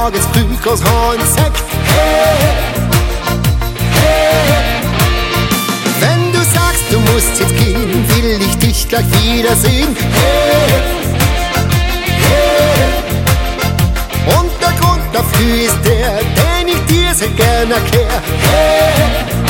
morgens früh groß Horn Sack. Hey, hey. Wenn du sagst, du musst jetzt gehen, will ich dich gleich wiedersehen. Hey, hey. Und der Grund dafür ist der, den ich dir sehr gern erklär. Hey,